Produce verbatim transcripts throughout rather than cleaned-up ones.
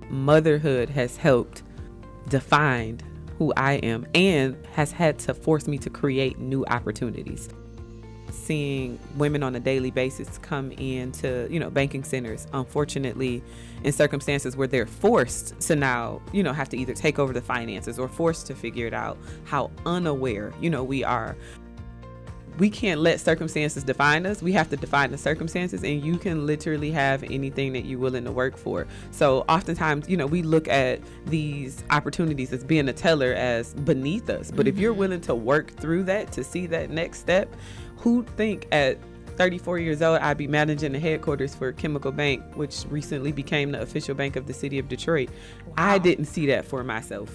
motherhood has helped define who I am and has had to force me to create new opportunities. Seeing women on a daily basis come into, you know, banking centers, unfortunately, in circumstances where they're forced to now, you know, have to either take over the finances or forced to figure it out, how unaware, you know, we are. We can't let circumstances define us. We have to define the circumstances, and you can literally have anything that you're willing to work for. So oftentimes, you know, we look at these opportunities as being a teller as beneath us. But mm-hmm. if you're willing to work through that to see that next step, who'd think at thirty-four years old, I'd be managing the headquarters for Chemical Bank, which recently became the official bank of the city of Detroit. Wow. I didn't see that for myself.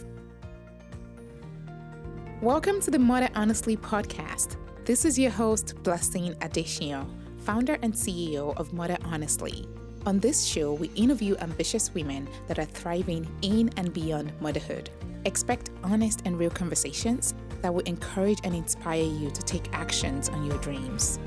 Welcome to the Mother Honestly podcast. This is your host, Blessing Adesina, founder and C E O of Mother Honestly. On this show, we interview ambitious women that are thriving in and beyond motherhood. Expect honest and real conversations that will encourage and inspire you to take actions on your dreams.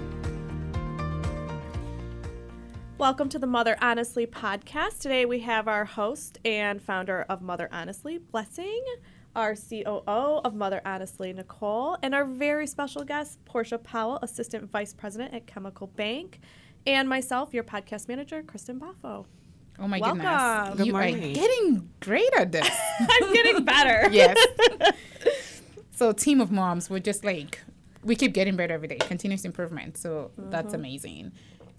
Welcome to the Mother Honestly podcast. Today we have our host and founder of Mother Honestly, Blessing, our C O O of Mother Honestly, Nicole, and our very special guest, Portia Powell, Assistant Vice President at Chemical Bank, and myself, your podcast manager, Kristen Baffo. Oh my Welcome. goodness. Good you morning. are getting great at this. I'm getting better. Yes. So team of moms, we're just like, we keep getting better every day, continuous improvement. So mm-hmm. that's amazing.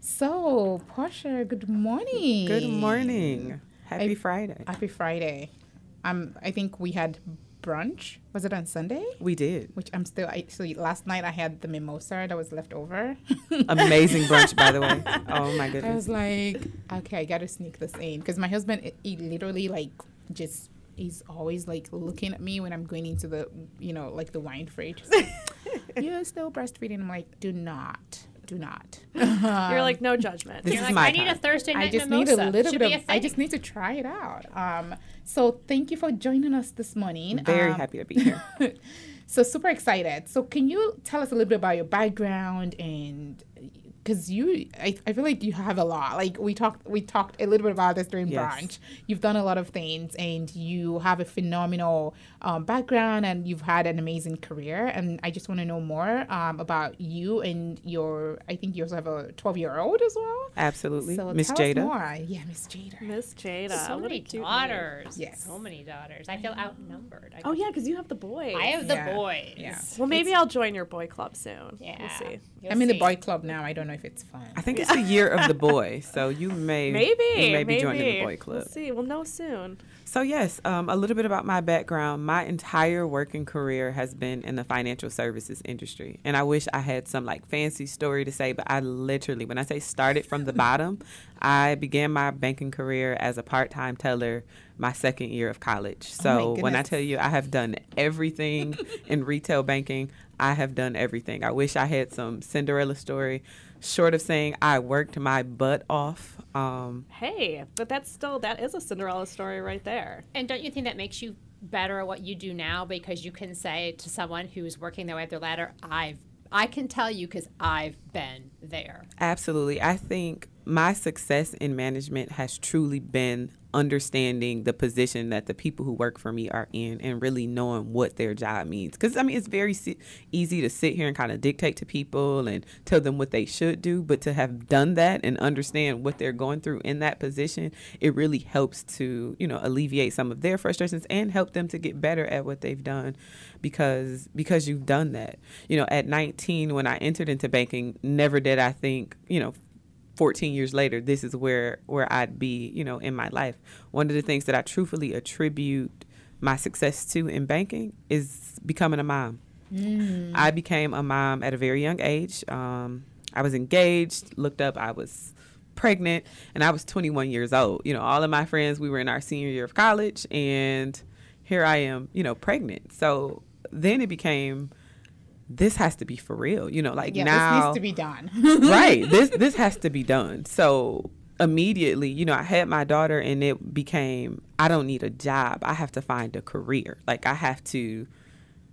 So, Portia, good morning. Good morning. Happy I, Friday. Happy Friday. Um, I think we had brunch. Was it on Sunday? We did. Which I'm still, I, so last night I had the mimosa that was left over. Amazing brunch, by the way. Oh my goodness. I was like, okay, I got to sneak this in. Because my husband, he literally like just, he's always like looking at me when I'm going into the, you know, like the wine fridge. Like, you're still breastfeeding. I'm like, do not. Do not. You're like, no judgment. This You're is like, my I need time. a Thursday night I just mimosa. need a little Should bit be of, a I thing. just need to try it out. Um, so thank you for joining us this morning. Very um, happy to be here. So super excited. So can you tell us a little bit about your background and because you, I, I feel like you have a lot. Like we talked, we talked a little bit about this during Yes. brunch. You've done a lot of things, and you have a phenomenal um, background, and you've had an amazing career. And I just want to know more um, about you and your. I think you also have a twelve-year-old as well. Absolutely. So Miss tell Jada. us more. Yeah, Miss Jada. Miss Jada. So What many a cute name. daughters. Yes. So many daughters. I feel outnumbered. I Oh, yeah, because you have the boys. I have the Yeah. boys. Yeah. Well, maybe I'll join your boy club soon. Yeah. We'll see. You'll I'm in the see. boy club now. I don't know if it's fun. I think it's the year of the boy, so you may Maybe. you may be maybe. joining the boy club. We'll see. We'll know soon. So yes, um, a little bit about my background. My entire working career has been in the financial services industry, and I wish I had some like fancy story to say, but I literally, when I say started from the bottom, I began my banking career as a part-time teller my second year of college. So when I goodness. tell you I have done everything in retail banking, I have done everything. I wish I had some Cinderella story, short of saying I worked my butt off. Um, Hey, but that's still, that is a Cinderella story right there. And don't you think that makes you better at what you do now because you can say to someone who's working their way up the ladder, I've I can tell you because I've been there. Absolutely. I think my success in management has truly been understanding the position that the people who work for me are in and really knowing what their job means. Because, I mean, it's very si- easy to sit here and kind of dictate to people and tell them what they should do. But to have done that and understand what they're going through in that position, it really helps to, you know, alleviate some of their frustrations and help them to get better at what they've done because because you've done that. You know, at nineteen, when I entered into banking, never did I think, you know, fourteen years later, this is where, where I'd be, you know, in my life. One of the things that I truthfully attribute my success to in banking is becoming a mom. Mm. I became a mom at a very young age. Um, I was engaged, looked up, I was pregnant, and I was twenty-one years old. You know, all of my friends, we were in our senior year of college, and here I am, you know, pregnant. So then it became, this has to be for real, you know, like yeah, now. this needs to be done. Right. This this has to be done. So immediately, you know, I had my daughter and it became, I don't need a job. I have to find a career. Like I have to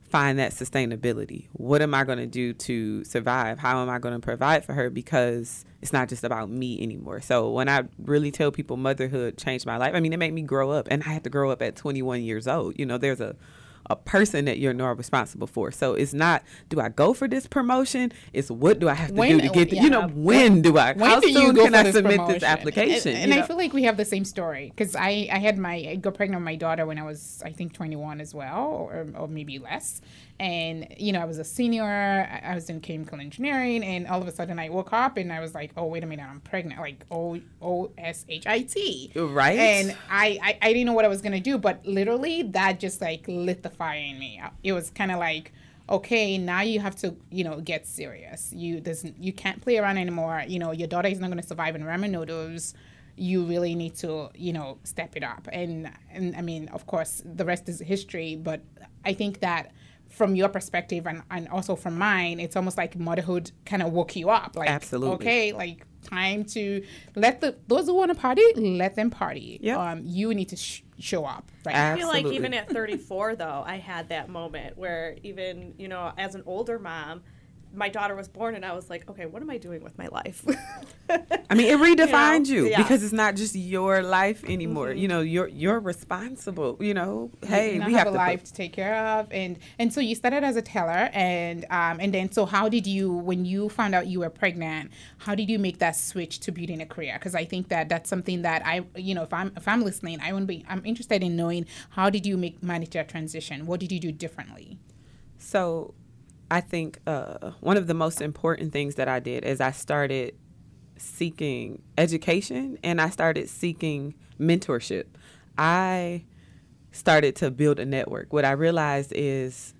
find that sustainability. What am I going to do to survive? How am I going to provide for her? Because it's not just about me anymore. So when I really tell people motherhood changed my life, I mean, it made me grow up, and I had to grow up at twenty-one years old. You know, there's a a person that you're now responsible for. So it's not, do I go for this promotion? It's what do I have to when, do to get, yeah, you know, when do I, when how do soon you can I this submit promotion? this application? And, and you I know? feel like we have the same story because I, I had my, I got pregnant with my daughter when I was, I think, twenty-one as well, or, or maybe less. And, you know, I was a senior, I was in chemical engineering, and all of a sudden I woke up and I was like, oh, wait a minute, I'm pregnant, like O O S H I T. Right. And I, I, I didn't know what I was going to do, but literally that just like lit the fire in me. It was kind of like, okay, now you have to, you know, get serious. You doesn't, you can't play around anymore. You know, your daughter is not going to survive in ramen noodles. You really need to, you know, step it up. And, and I mean, of course, the rest is history, but I think that from your perspective and, and also from mine, it's almost like motherhood kind of woke you up. Like, absolutely. Okay, like time to let the, those who want to party, let them party. Yep. Um, you need to sh- show up. Right. I feel like Absolutely. even at thirty-four, though, I had that moment where even, you know, as an older mom, my daughter was born and I was like, okay, what am I doing with my life? I mean, it redefines You know? you Yeah. because it's not just your life anymore. Mm-hmm. You know, you're you're responsible. You know, hey, you we have, have a to life put, to take care of, and and so you started as a teller, and um and then so how did you, when you found out you were pregnant, how did you make that switch to building a career? Because I think that that's something that I, you know, if I'm if I'm listening, I want to be, I'm interested in knowing, how did you make manage that transition? What did you do differently? So I think uh, one of the most important things that I did is I started seeking education and I started seeking mentorship. I started to build a network. What I realized is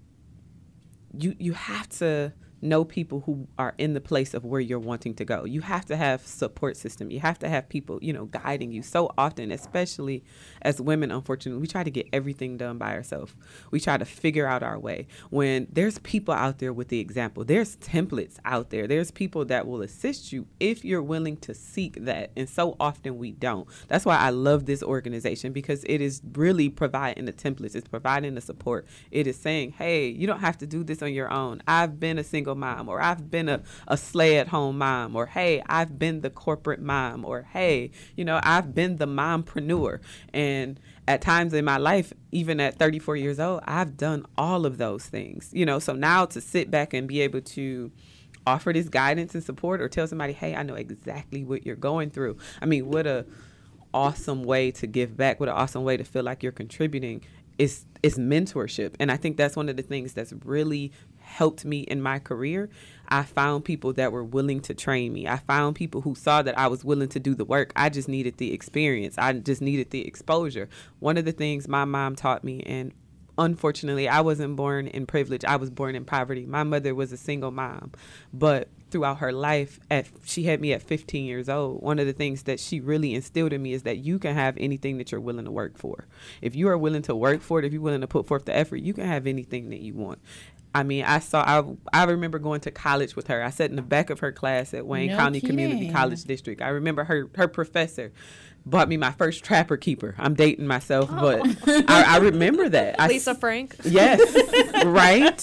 you you have to know people who are in the place of where you're wanting to go. You have to have support system. You have to have people, you know, guiding you. So often, especially as women, unfortunately, we try to get everything done by ourselves. We try to figure out our way. When there's people out there with the example, there's templates out there. There's people that will assist you if you're willing to seek that. And so often we don't. That's why I love this organization, because it is really providing the templates. It's providing the support. It is saying, hey, you don't have to do this on your own. I've been a single mom, or I've been a, a slay at home mom, or hey, I've been the corporate mom, or hey, you know, I've been the mompreneur. And at times in my life, even at thirty-four years old, I've done all of those things, you know, so now to sit back and be able to offer this guidance and support, or tell somebody, hey, I know exactly what you're going through. I mean, what a awesome way to give back. What an awesome way to feel like you're contributing. Is is mentorship. And I think that's one of the things that's really helped me in my career. I found people that were willing to train me. I found people who saw that I was willing to do the work. I just needed the experience. I just needed the exposure. One of the things my mom taught me, and unfortunately, I wasn't born in privilege. I was born in poverty. My mother was a single mom, but throughout her life, at she had me at fifteen years old. One of the things that she really instilled in me is that you can have anything that you're willing to work for. If you are willing to work for it, if you're willing to put forth the effort, you can have anything that you want. I mean, I saw, I, I remember going to college with her. I sat in the back of her class at Wayne No County kidding. Community College District. I remember her, her professor bought me my first Trapper Keeper. I'm dating myself, Oh. but I, I remember that. I Lisa s- Frank. Yes, right?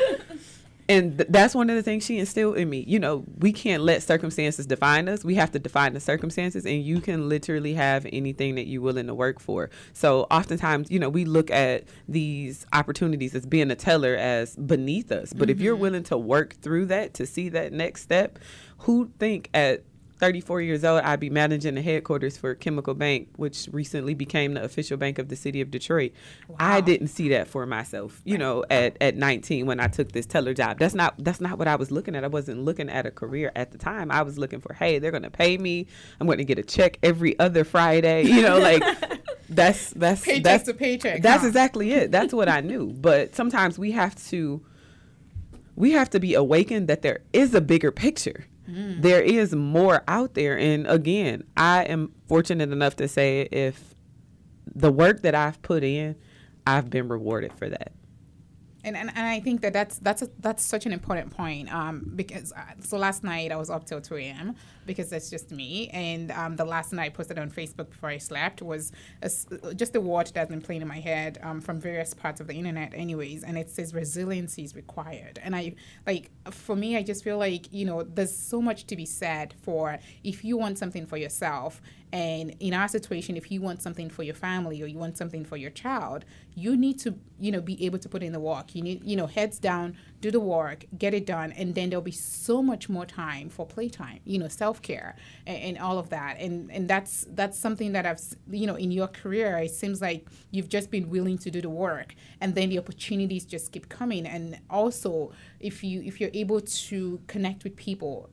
And th- that's one of the things she instilled in me. You know, we can't let circumstances define us. We have to define the circumstances, and you can literally have anything that you're willing to work for. So oftentimes, you know, we look at these opportunities as being a teller as beneath us. But if you're willing to work through that to see that next step, who'd think at thirty-four years old, I'd be managing the headquarters for Chemical Bank, which recently became the official bank of the city of Detroit. Wow. I didn't see that for myself, you know, at, at nineteen when I took this teller job. That's not that's not what I was looking at. I wasn't looking at a career at the time. I was looking for, hey, they're going to pay me. I'm going to get a check every other Friday. You know, like that's that's Paycheck that's to paycheck. That's huh? exactly it. That's what I knew. But sometimes we have to we have to be awakened that there is a bigger picture. Mm. There is more out there. And again, I am fortunate enough to say if the work that I've put in, I've been rewarded for that. And, and and I think that that's that's a, that's such an important point. Um, because uh, so last night I was up till two a.m. because that's just me. And um, the last night I posted on Facebook before I slept was a s just a word that's been playing in my head um, from various parts of the internet, anyways. And it says resiliency is required. And I like for me, I just feel like you know there's so much to be said for if you want something for yourself. And in our situation, if you want something for your family or you want something for your child, you need to, you know, be able to put in the work. You need, you know, heads down, do the work, get it done, and then there'll be so much more time for playtime, you know, self-care and, and all of that. And and that's that's something that I've, you know, in your career, it seems like you've just been willing to do the work, and then the opportunities just keep coming. And also, if you if you're able to connect with people,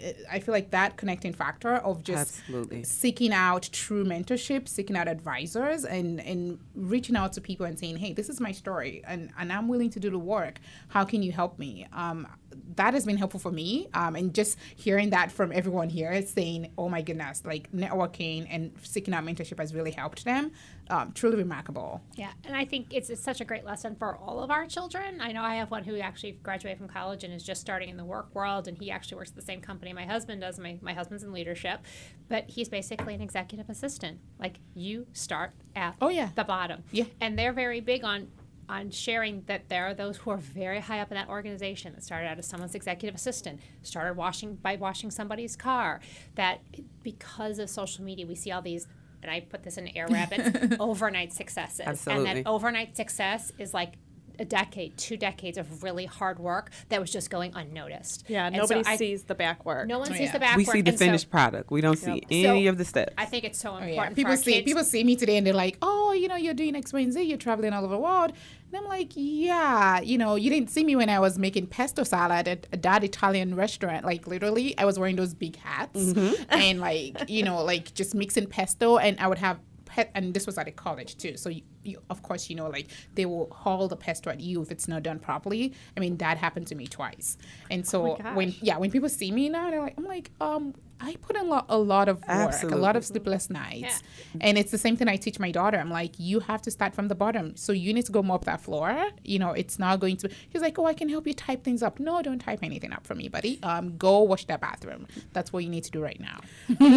I feel like that connecting factor of just Absolutely. seeking out true mentorship, seeking out advisors, and, and reaching out to people and saying, hey, this is my story, and, and I'm willing to do the work. How can you help me? Um, that has been helpful for me. Um, and just hearing that from everyone here is saying, oh, my goodness, like networking and seeking out mentorship has really helped them. Um, truly remarkable. Yeah, and I think it's, it's such a great lesson for all of our children. I know I have one who actually graduated from college and is just starting in the work world, and he actually works at the same company my husband does. My, my husband's in leadership, but he's basically an executive assistant. Like, you start at oh, yeah. the bottom. Yeah. And they're very big on on sharing that there are those who are very high up in that organization that started out as someone's executive assistant, started washing by washing somebody's car, that because of social media, we see all these, and I put this in air rabbits, overnight successes. Absolutely. And that overnight success is like a decade, two decades of really hard work that was just going unnoticed. Yeah, and nobody so I, sees the back work. No one Oh, sees yeah. the back We work. see the and finished so product. We don't see Yep. any So, of the steps. I think it's so Oh, important yeah. for People our see kids. people see me today and they're like, oh, you know, you're doing X, Y, and Z. You're traveling all over the world. And I'm like, yeah, you know, you didn't see me when I was making pesto salad at a that Italian restaurant. Like, literally, I was wearing those big hats Mm-hmm. and, like, you know, like just mixing pesto. And I would have, pet, and this was at a college too. So, you, you, of course, you know, like they will haul the pesto at you if it's not done properly. I mean, that happened to me twice. And so, gosh. when, yeah, when people see me now, they're like, I'm like, um, I put in lo- a lot of work, Absolutely. a lot of sleepless nights. Yeah. And it's the same thing I teach my daughter. I'm like, you have to start from the bottom. So you need to go mop that floor. You know, it's not going to, she's like, oh, I can help you type things up. No, don't type anything up for me, buddy. Um, go wash that bathroom. That's what you need to do right now.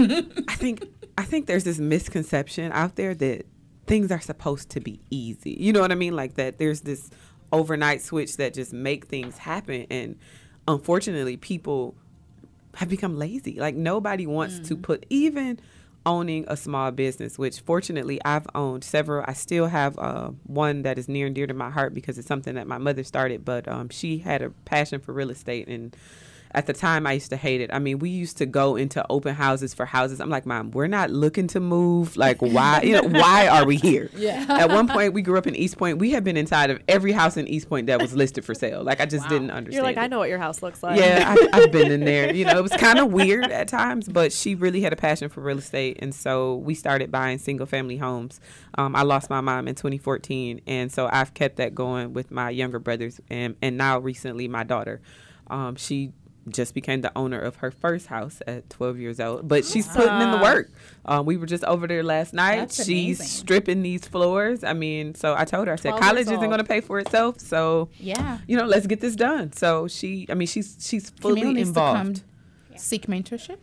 I think I think there's this misconception out there that things are supposed to be easy. You know what I mean? Like that there's this overnight switch that just make things happen. And unfortunately, people have become lazy. Like nobody wants mm. to put, even owning a small business, which fortunately I've owned several. I still have uh, one that is near and dear to my heart because it's something that my mother started, but um, she had a passion for real estate, and at the time, I used to hate it. I mean, we used to go into open houses for houses. I'm like, Mom, we're not looking to move. Like, why? You know, why are we here? Yeah. At one point, we grew up in East Point. We have been inside of every house in East Point that was listed for sale. Like, I just Wow. didn't understand. You're like, it. I know what your house looks like. Yeah, I, I've been in there. You know, it was kind of weird at times, but she really had a passion for real estate, and so we started buying single-family homes. Um, I lost my mom in twenty fourteen, and so I've kept that going with my younger brothers, and and now recently my daughter. Um, she just became the owner of her first house at twelve years old, but she's putting in the work. Um, we were just over there last night. That's She's amazing. stripping these floors. I mean, so I told her, I said, twelve college years isn't old. going to pay for itself. So, Yeah. you know, let's get this done. So she, I mean, she's, she's fully Camille needs to come involved. seek mentorship.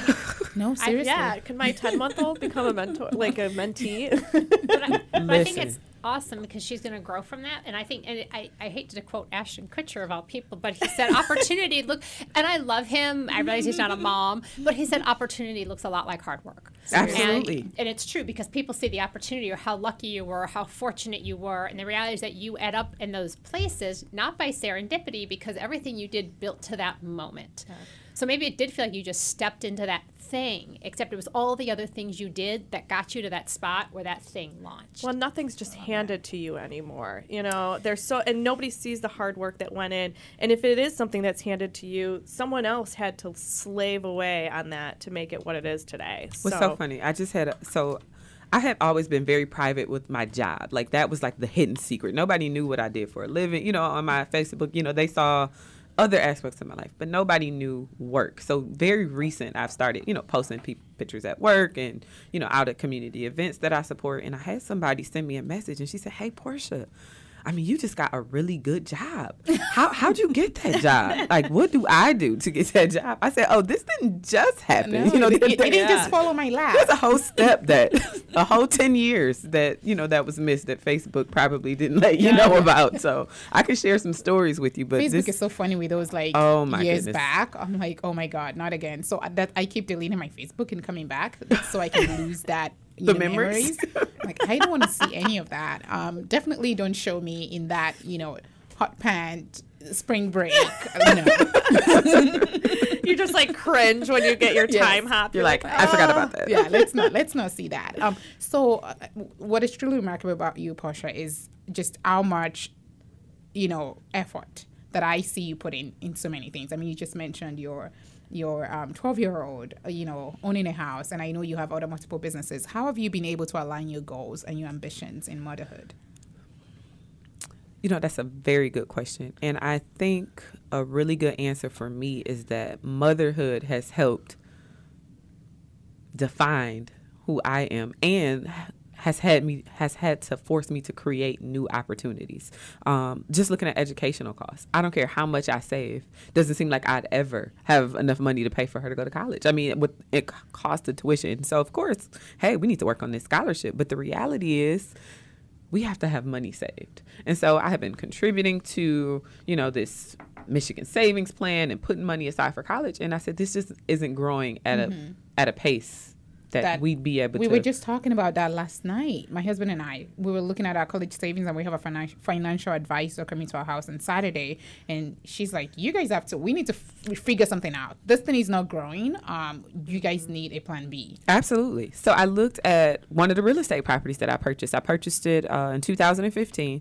No, I, seriously. yeah, can my ten-month-old become a mentor, like a mentee? But I, but I think Listen. it's awesome because she's going to grow from that. And I think, and I, I hate to quote Ashton Kutcher of all people, but he said opportunity look, and I love him. I realize he's not a mom, but he said opportunity looks a lot like hard work. Absolutely. And, and it's true because people see the opportunity or how lucky you were, how fortunate you were. And the reality is that you end up in those places, not by serendipity, because everything you did built to that moment. So maybe it did feel like you just stepped into that thing, except it was all the other things you did that got you to that spot where that thing launched. Well, nothing's just handed to you anymore. You know, there's so, and nobody sees the hard work that went in. And if it is something that's handed to you, someone else had to slave away on that to make it what it is today. What's so funny, I just had a, so I had always been very private with my job. Like that was like the hidden secret. Nobody knew what I did for a living. You know, on my Facebook, you know, they saw other aspects of my life, but nobody knew work. So very recent, I've started, you know, posting pe- pictures at work and, you know, out at community events that I support. And I had somebody send me a message and she said, hey, Portia, I mean, you just got a really good job. How, how'd you get that job? Like, what do I do to get that job? I said, oh, this didn't just happen. No, you know, it, there- it, it didn't yeah. just follow my lap. There's a whole step that, a whole ten years that, you know, that was missed that Facebook probably didn't let you know about. So I can share some stories with you. But Facebook this, is so funny with those like Oh, my years goodness. back. I'm like, oh my God, not again. So that I keep deleting my Facebook and coming back so I can lose that. You The know, memories? Like I don't want to see any of that. Um, definitely don't show me in that, you know, hot pant spring break. You know. You just like cringe when you get your Yes. time hop. you're like, I forgot about that. Yeah, let's not let's not see that. Um, so uh, what is truly remarkable about you, Portia, is just how much, you know, effort that I see you put in in so many things. I mean, you just mentioned your your um, twelve-year-old, uh, you know, owning a house, and I know you have other multiple businesses. How have you been able to align your goals and your ambitions in motherhood? You know, that's a very good question. And I think a really good answer for me is that motherhood has helped define who I am and has had me has had to force me to create new opportunities. Um, just looking at educational costs, I don't care how much I save. Doesn't seem like I'd ever have enough money to pay for her to go to college. I mean, with it costs the tuition. So of course, hey, we need to work on this scholarship. But the reality is, we have to have money saved. And so I have been contributing to, you know, this Michigan savings plan and putting money aside for college. And I said, this just isn't growing at Mm-hmm. a at a pace that, That we'd be able We to. were just talking about that last night. My husband and I, we were looking at our college savings, and we have a finan- financial advisor coming to our house on Saturday. And she's like, you guys have to, we need to f- figure something out. This thing is not growing. Um, you guys need a plan B. Absolutely. So I looked at one of the real estate properties that I purchased. I purchased it uh, in two thousand fifteen,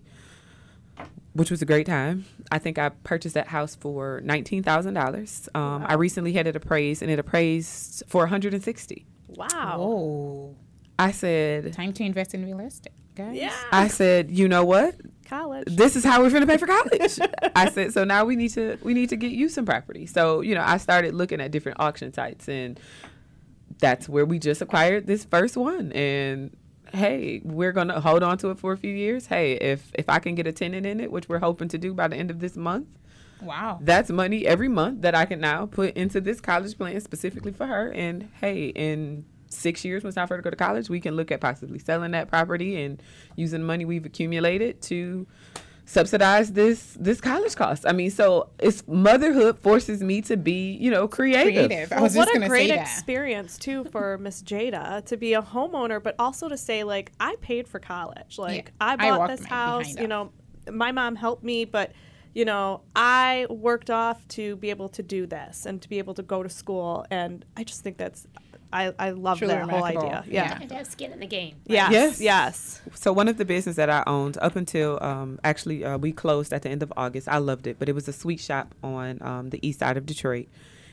which was a great time. I think I purchased that house for nineteen thousand dollars. Um, Wow. I recently had it appraised, and it appraised for one hundred sixty. Wow. Oh, I said, time to invest in real estate, guys. Yeah. I said, you know what? College. This is how we're going to pay for college. I said, so now we need to we need to get you some property. So, you know, I started looking at different auction sites, and that's where we just acquired this first one. And hey, we're going to hold on to it for a few years. Hey, if if I can get a tenant in it, which we're hoping to do by the end of this month, Wow. that's money every month that I can now put into this college plan specifically for her. And hey, in six years when it's time for her to go to college, we can look at possibly selling that property and using the money we've accumulated to subsidize this this college cost. I mean, so it's motherhood forces me to be, you know, creative. Creative. I Well, was what just a going to great say that. experience too for Miss Jada to be a homeowner, but also to say like I paid for college. Like Yeah. I I bought walked this my house. behind You up. know, my mom helped me, but you know, I worked off to be able to do this and to be able to go to school, and I just think that's I I love Truly that whole remarkable. idea. Yeah. Yeah. And to have skin in the game. Yes. Yes. Yes. So one of the business that I owned up until um, actually uh, we closed at the end of August. I loved it, but it was a sweet shop on um, the east side of Detroit,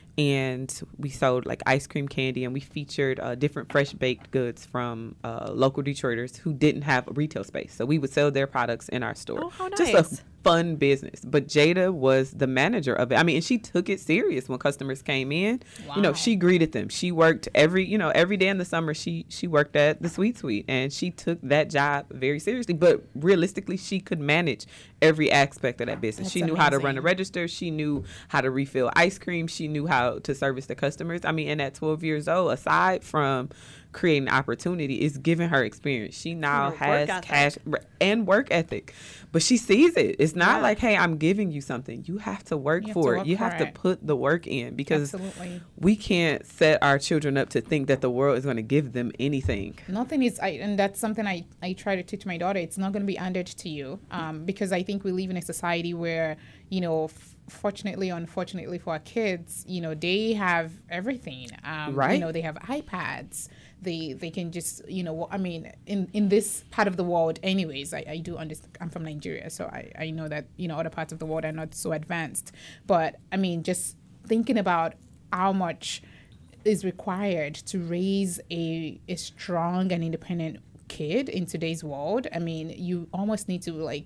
and we sold like ice cream, candy, and we featured uh, different fresh baked goods from uh, local Detroiters who didn't have a retail space. So we would sell their products in our store. Oh, how Just nice. a fun business. But Jada was the manager of it. I mean, and she took it serious when customers came in. You know, Wow. she greeted them. She worked every, you know, every day in the summer. She she worked at the Sweet Sweet, and she took that job very seriously. But realistically, she could manage every aspect of that business. That's she knew how to run a amazing. register. She knew how to refill ice cream. She knew how to service the customers. I mean, and at twelve years old, aside from creating opportunity, is giving her experience. She now Her work has ethic. cash and work ethic, but she sees it. It's not Yeah. like, hey, I'm giving you something. You have to work You have for to it. work You for have to it. put the work in, because Absolutely. we can't set our children up to think that the world is going to give them anything. Nothing is, I, and that's something I, I try to teach my daughter. It's not going to be handed to you, um, because I think we live in a society where, you know, f- fortunately, unfortunately for our kids, you know, they have everything. Um, Right. You know, they have iPads. They they can just, you know, I mean, in, in this part of the world, anyways, I, I do understand. I'm from Nigeria, so I, I know that, you know, other parts of the world are not so advanced. But I mean, just thinking about how much is required to raise a, a strong and independent kid in today's world. I mean, you almost need to like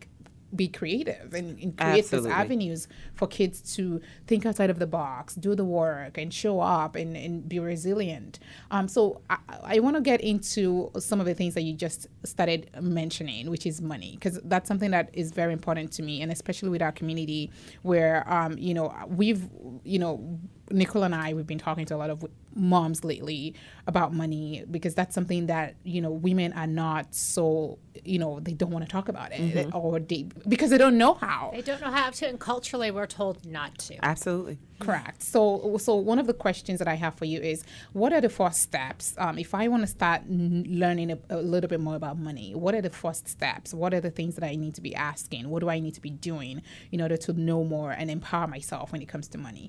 be creative and, and create Absolutely. these avenues for kids to think outside of the box, do the work, and show up and, and be resilient. Um, so I, I want to get into some of the things that you just started mentioning, which is money, because that's something that is very important to me, and especially with our community where, um, you know, we've, you know, Nicole and I, we've been talking to a lot of moms lately about money, because that's something that, you know, women are not so, you know, they don't want to talk about it, mm-hmm. or they, because they don't know how. They don't know how to, and culturally we're told not to. Absolutely. Correct. So, so one of the questions that I have for you is, what are the first steps? Um, if I want to start n- learning a, a little bit more about money, what are the first steps? What are the things that I need to be asking? What do I need to be doing in order to know more and empower myself when it comes to money?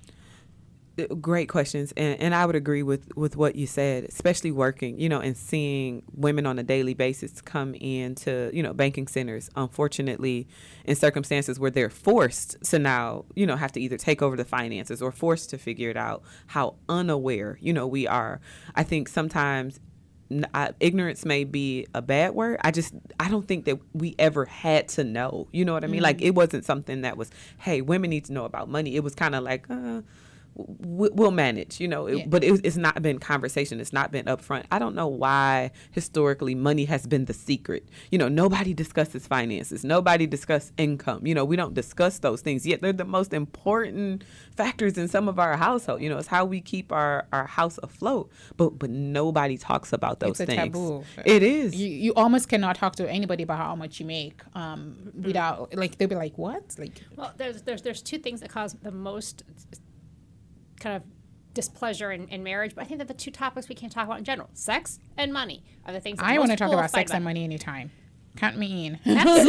Great questions. And, and I would agree with, with what you said, especially working, you know, and seeing women on a daily basis come into, you know, banking centers, unfortunately, in circumstances where they're forced to now, you know, have to either take over the finances or forced to figure it out, how unaware, you know, we are. I think sometimes I, ignorance may be a bad word. I just, I don't think that we ever had to know, you know what I mean? Mm-hmm. Like, it wasn't something that was, hey, women need to know about money. It was kind of like, uh, we'll manage, you know, it, yeah. but it, it's not been conversation. It's not been upfront. I don't know why historically money has been the secret. You know, nobody discusses finances. Nobody discusses income. You know, we don't discuss those things, yet they're the most important factors in some of our household. You know, it's how we keep our, our house afloat, but but nobody talks about those it's a things. Taboo. It is. You, you almost cannot talk to anybody about how much you make um, without, like, they'll be like, what? Like, well, there's, there's, there's two things that cause the most kind of displeasure in, in marriage, but I think that the two topics we can't talk about in general, sex and money, are the things that I want to talk about sex about. and money anytime. Count me in.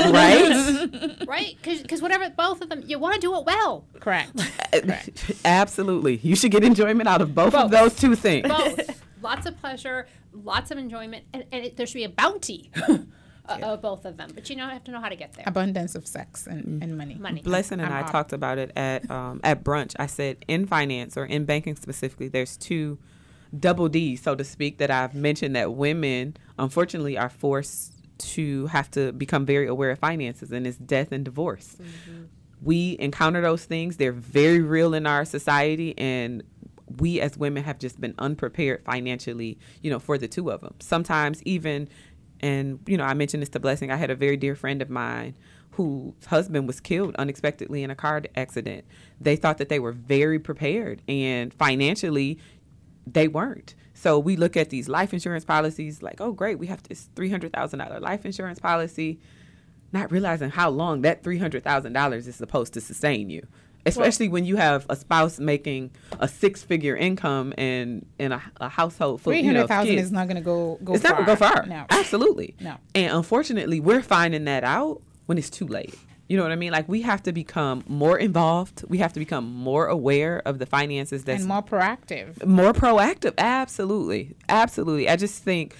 Right? Right? Because whatever, both of them, you want to do it well. Correct. Correct. Absolutely. You should get enjoyment out of both, both. of those two things. Both. Lots of pleasure, lots of enjoyment, and, and it, there should be a bounty. Uh, of both of them, but you know, have to know how to get there. Abundance of sex and, mm. and money. Money. Blessing and I'm I up. talked about it at um, at brunch. I said in finance or in banking specifically, there's two double D's, so to speak, that I've mentioned that women, unfortunately, are forced to have to become very aware of finances, and it's death and divorce. Mm-hmm. We encounter those things. They're very real in our society, and we as women have just been unprepared financially, you know, for the two of them. Sometimes even... And, you know, I mentioned this to Blessing. I had a very dear friend of mine whose husband was killed unexpectedly in a car accident. They thought that they were very prepared, and financially they weren't. So we look at these life insurance policies like, oh, great, we have this three hundred thousand dollars life insurance policy, not realizing how long that three hundred thousand dollars is supposed to sustain you. Especially well, when you have a spouse making a six-figure income and in a, a household full, three hundred thousand is not going to go go. It's far. not going to go far. No, absolutely. No. And unfortunately, we're finding that out when it's too late. You know what I mean? Like, we have to become more involved. We have to become more aware of the finances. That's and more proactive. More proactive. Absolutely, absolutely. I just think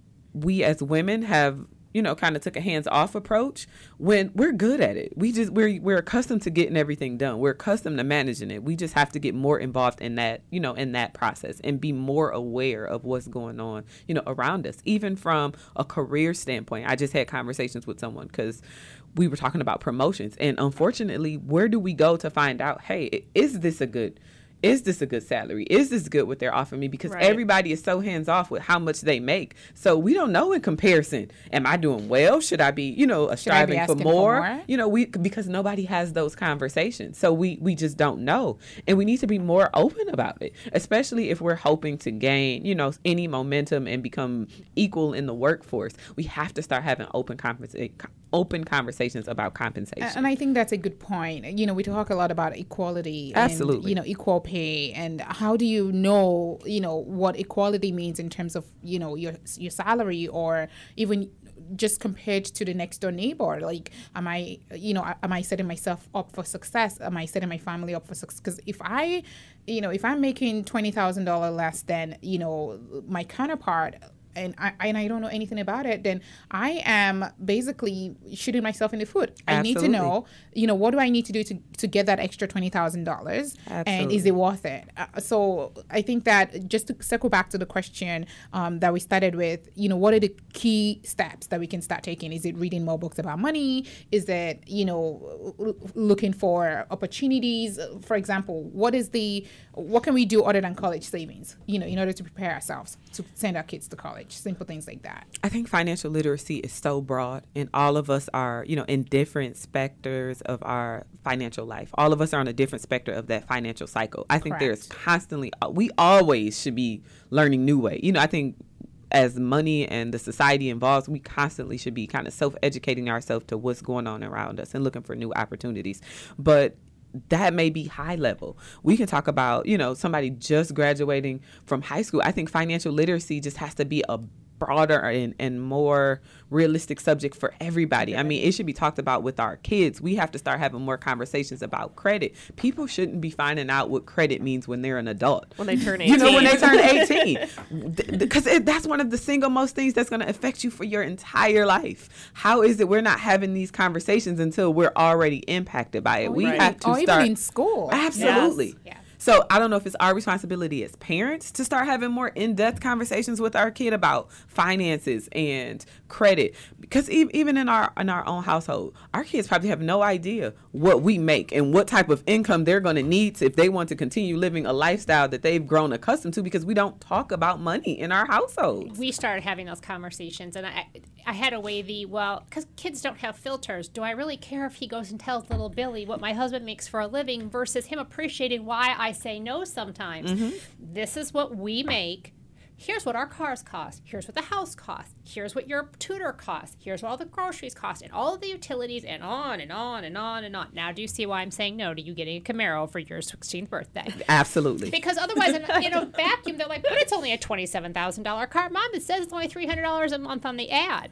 we as women have, you know, kind of took a hands-off approach when we're good at it. We just, we're, we're accustomed to getting everything done. We're accustomed to managing it. We just have to get more involved in that, you know, in that process and be more aware of what's going on, you know, around us. Even from a career standpoint, I just had conversations with someone because we were talking about promotions. And unfortunately, where do we go to find out, hey, is this a good Is this a good salary? Is this good what they're offering me? Because right. everybody is so hands off with how much they make. So we don't know in comparison. Am I doing well? Should I be, you know, striving for more? for more? You know, we because nobody has those conversations. So we, we just don't know. And we need to be more open about it, especially if we're hoping to gain, you know, any momentum and become equal in the workforce. We have to start having open conversa- open conversations about compensation. And I think that's a good point. You know, we talk a lot about equality. Absolutely. And, you know, equal pay, and how do you know, you know, what equality means in terms of, you know, your your salary, or even just compared to the next door neighbor? Like, am I, you know, am I setting myself up for success? Am I setting my family up for success? Because if I, you know, if I'm making twenty thousand dollars less than, you know, my counterpart, and I and I don't know anything about it, then I am basically shooting myself in the foot. I Absolutely. need to know, you know, what do I need to do to, to get that extra twenty thousand dollars, and is it worth it? Uh, so I think that just to circle back to the question um, that we started with, you know, what are the key steps that we can start taking? Is it reading more books about money? Is it, you know, looking for opportunities? For example, what is the, what can we do other than college savings, you know, in order to prepare ourselves to send our kids to college? Simple things like that. I think financial literacy is so broad, and all of us are, you know, in different specters of our financial life. All of us are on a different spectrum of that financial cycle. I think Correct. there's constantly, we always should be learning new ways. You know, I think as money and the society evolves, we constantly should be kind of self-educating ourselves to what's going on around us and looking for new opportunities. But that may be high level. We can talk about, you know, somebody just graduating from high school. I think financial literacy just has to be a broader and, and more realistic subject for everybody. I mean, it should be talked about with our kids. We have to start having more conversations about credit. People shouldn't be finding out what credit means when they're an adult. When they turn eighteen. You know, when they turn eighteen. Because that's one of the single most things that's going to affect you for your entire life. How is it we're not having these conversations until we're already impacted by it? Or we even, have to or start. even in school. Absolutely. Yes. Yeah. So I don't know if it's our responsibility as parents to start having more in-depth conversations with our kid about finances and credit, because e- even in our in our own household, our kids probably have no idea what we make and what type of income they're going to need to, if they want to continue living a lifestyle that they've grown accustomed to, because we don't talk about money in our households. We started having those conversations, and I I had to weigh the, well, because kids don't have filters. Do I really care if he goes and tells little Billy what my husband makes for a living versus him appreciating why I say no sometimes? Mm-hmm. This is what we make. Here's what our cars cost. Here's what the house costs. Here's what your tutor costs. Here's what all the groceries cost, and all of the utilities, and on and on and on and on. Now, do you see why I'm saying no to you getting a Camaro for your sixteenth birthday? Absolutely. Because otherwise, in, in a vacuum, they're like, but it's only a twenty-seven thousand dollars car. Mom, it says it's only three hundred dollars a month on the ad.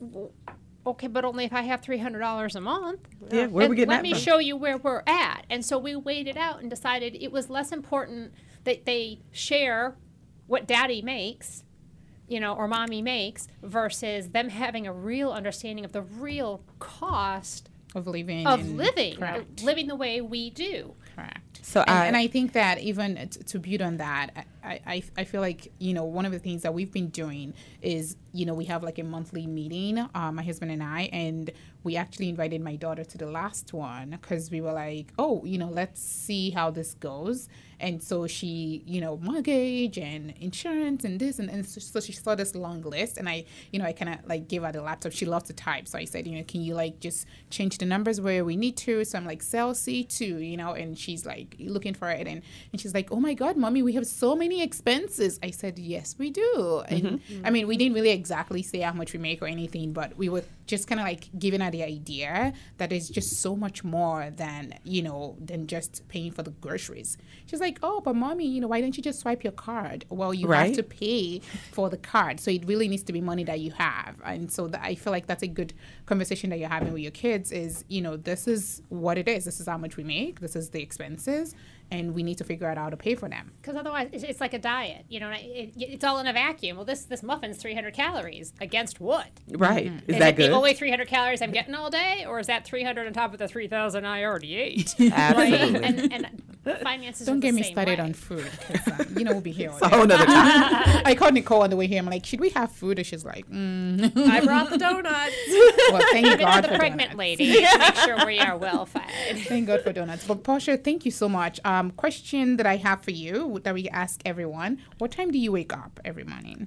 Okay, but only if I have three hundred dollars a month. Yeah, where are we getting Let that me from? show you where we're at. And so we weighed it out and decided it was less important that they share what daddy makes, you know, or mommy makes, versus them having a real understanding of the real cost Of living. of and- living, Correct. living the way we do. Correct. So and, I, and I think that even t- to build on that, I, I, I feel like, you know, one of the things that we've been doing is, you know, we have like a monthly meeting, uh, my husband and I, and we actually invited my daughter to the last one because we were like, oh, you know, let's see how this goes. And so she, you know, mortgage and insurance and this. And, and so, so she saw this long list. And I, you know, I kind of like gave her the laptop. She loves to type. So I said, you know, can you like just change the numbers where we need to? So I'm like, cell C two, you know, and she's like looking for it. And, and she's like, oh my God, mommy, we have so many expenses. I said, yes, we do. And mm-hmm. I mean, we didn't really exactly say how much we make or anything, but we were just kind of like giving her the idea that it's just so much more than, you know, than just paying for the groceries. She's like, oh, but mommy, you know, why don't you just swipe your card? Well, you Right. have to pay for the card. So it really needs to be money that you have. And so that, I feel like that's a good conversation that you're having with your kids is, you know, this is what it is. This is how much we make. This is the expenses. And we need to figure out how to pay for them. Because otherwise, it's, it's like a diet. You know, it, it, it's all in a vacuum. Well, this this muffin's three hundred calories. Against what? right. Mm-hmm. Is Is that it good? the only three hundred calories I'm getting all day? Or is that three hundred on top of the three thousand I already ate? Absolutely. Right? And, and finances Don't are get the me same started way. on food. 'Cause, um, you know, we'll be here all It's a day. whole nother time. I called Nicole on the way here. I'm like, should we have food? And she's like, mm. I brought the donuts. Well, thank Even God for the for pregnant donuts. lady, to make sure we are well fed. Thank God for donuts. But Portia, thank you so much. Um, question that I have for you that we ask everyone: what time do you wake up every morning?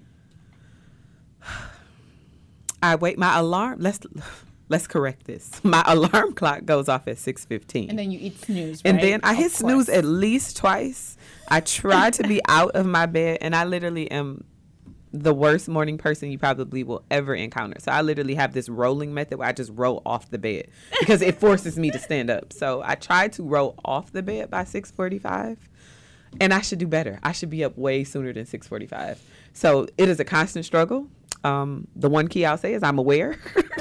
I wait. My alarm. Let's let's correct this. My alarm clock goes off at six fifteen. And then you eat snooze, And right? then I Of hit snooze course. at least twice. I try to be out of my bed, and I literally am the worst morning person you probably will ever encounter. So I literally have this rolling method where I just roll off the bed because it forces me to stand up. So I try to roll off the bed by six forty-five, and I should do better. I should be up way sooner than six forty-five. So it is a constant struggle. Um, the one key I'll say is I'm aware.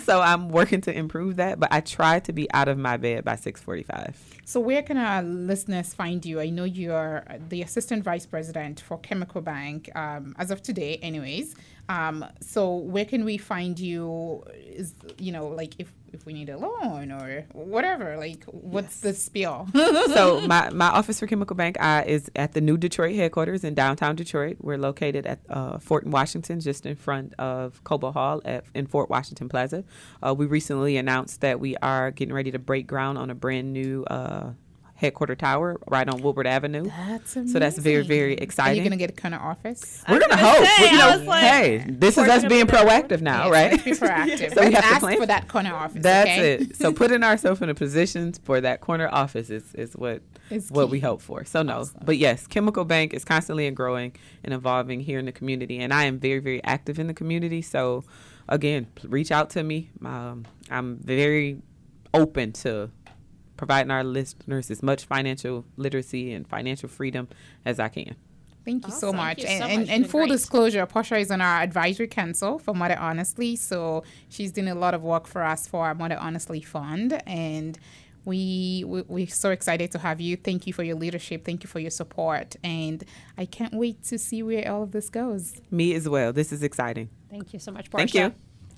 So I'm working to improve that, but I try to be out of my bed by six forty-five. So where can our listeners find you? I know you're the Assistant Vice President for Chemical Bank, um, as of today anyways. Um, so where can we find you? Is, you know, like if, if we need a loan or whatever, like what's yes. the spiel? So my, my office for Chemical Bank uh, is at the new Detroit headquarters in downtown Detroit. We're located at uh, Fort Washington, just in front of Cobo Hall at, in Fort Washington Plaza. Uh, we recently announced that we are getting ready to break ground on a brand new uh, headquarter tower right on Woodward Avenue. That's amazing. So that's very, very exciting. Are you going to get a kind of office? We're going to hope. Say, you know, like, hey, this is us being proactive now, yes, right? Let's be proactive. So let's we have ask to plan for that corner office. That's okay? it. So putting ourselves in a position for that corner office is, is what It's what key. we hope for. So no, Awesome. But yes, Chemical Bank is constantly growing and evolving here in the community, and I am very, very active in the community. So again, p- reach out to me. Um, I'm very open to providing our listeners as much financial literacy and financial freedom as I can. Thank you so Awesome. much. Thank you so and much. and, and You've full been great. disclosure, Portia is on our advisory council for Mother Honestly. So she's doing a lot of work for us for our Mother Honestly Fund. And we, we, we're so excited to have you. Thank you for your leadership. Thank you for your support. And I can't wait to see where all of this goes. Me as well. This is exciting. Thank you so much, Portia. Thank you.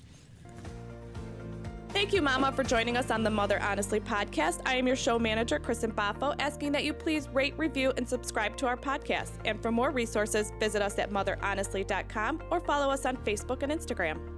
Thank you, Mama, for joining us on the Mother Honestly podcast. I am your show manager, Kristen Baffo, asking that you please rate, review, and subscribe to our podcast. And for more resources, visit us at mother honestly dot com or follow us on Facebook and Instagram.